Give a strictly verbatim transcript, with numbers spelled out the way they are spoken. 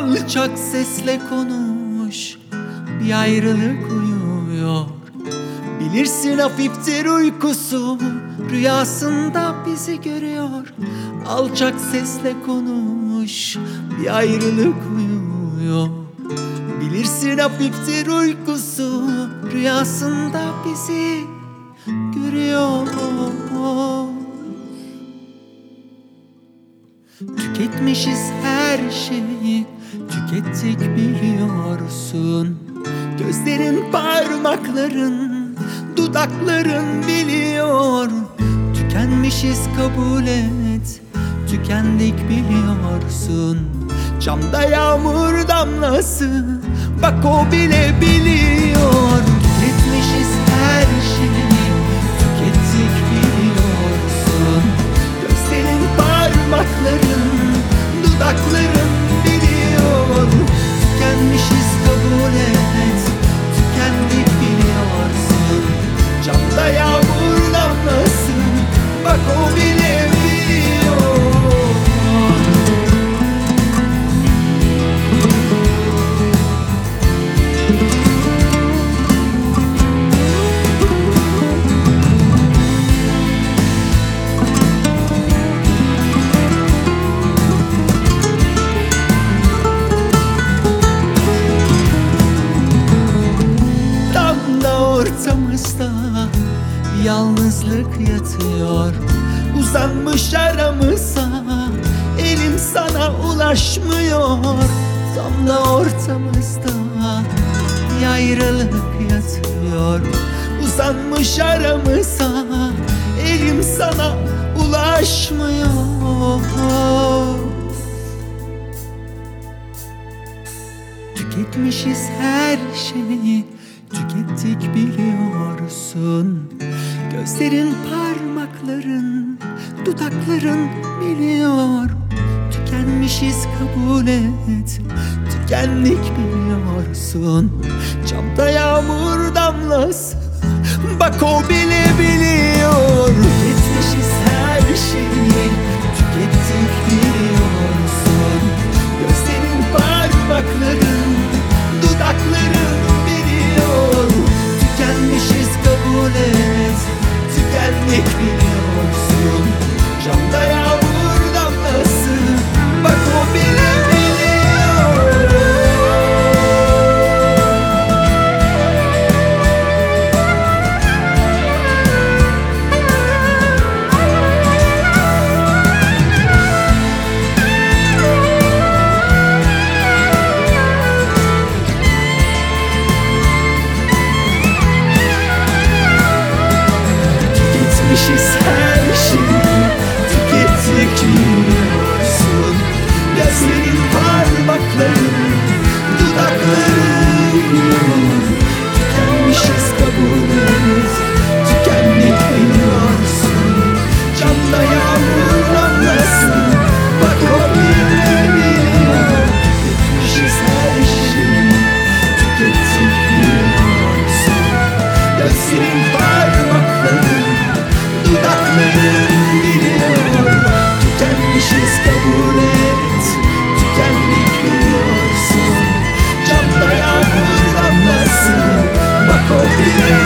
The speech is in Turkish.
Alçak sesle konuş, bir ayrılık uyuyor. Bilirsin hafiftir uykusu, rüyasında bizi görüyor. Alçak sesle konuş, bir ayrılık uyuyor. Bilirsin hafiftir uykusu, rüyasında bizi görüyor. Tüketmişiz her şeyi, tükettik biliyorsun. Gözlerin, parmakların, dudakların biliyor. Tükenmişiz kabul et, tükendik biliyorsun. Camda yağmur damlası, bak o bile biliyor. Tüketmişiz her şeyi, tükettik biliyorsun. Gözlerin, parmakların, dudakların biliyor. Tükenmişiz kabul et, tükendik biliyorsun. Camda yağmur damlası, bak o bile biliyor. Ortamızda yalnızlık yatıyor. Uzanmış aramıza, elim sana ulaşmıyor. Tam da ortamızda bir ayrılık yatıyor. Uzanmış aramıza, elim sana ulaşmıyor. Tüketmişiz her şeyi, tükettik biliyorsun. Gözlerin, parmakların, dudakların biliyor. Tükenmişiz kabul et, tükendik biliyorsun. Camda yağmur damlası, bak o bile biliyor. Tüketmişiz her şeyi, tükettik biliyorsun. Gözlerin, parmakların, dudakların biliyor. Tükenmişiz kabul et, tükendik biliyorsun. Camda yağmur damlası, bak o bile tüketmişiz her şeyi, tükettik biliyorsun. Gözlerin, parmakların, dudakların biliyor. Tükenmişiz kabul et, tükendik biliyorsun. Camda yağmur damlası, bak o bile biliyor. Tüketmişiz her şeyi, tükettik biliyorsun. Gözlerin, parmakların, dudakların biliyor. Tükenmişiz kabul et, tükendik biliyorsun. Camda yağmur damlası, bak o bile